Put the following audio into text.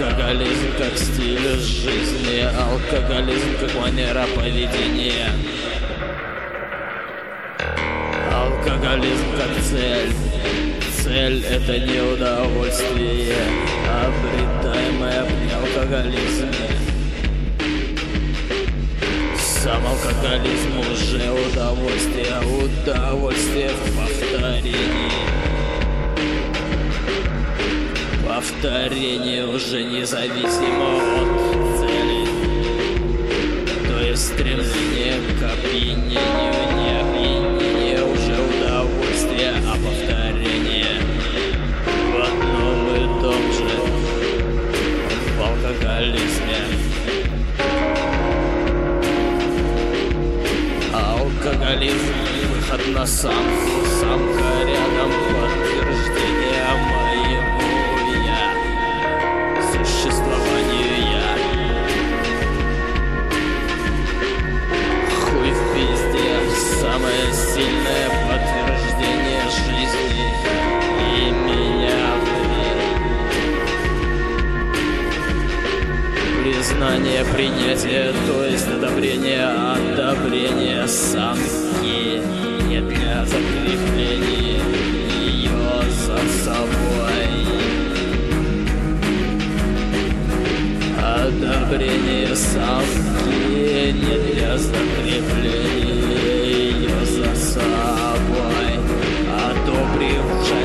Алкоголизм как стиль жизни, алкоголизм как манера поведения, алкоголизм как цель. Цель — это не удовольствие, обретаемое при алкоголизме. Сам алкоголизм уже удовольствие, удовольствие в повторении. Повторение уже независимо от цели, то есть стремление к опьянению, не опьянение, уже удовольствие, а повторение в одном и том же, в алкоголизме. Алкоголизм — выход на самку, самка рядом, подтверждение моего я, существованию я. Хуй в пизде, самое сильное подтверждение жизни и меня в мире. Признание, принятие, то есть одобрение, одобрение самки не для закрепления ее за собой. Одобрение самки не для закрепления ее за собой. Одобрившая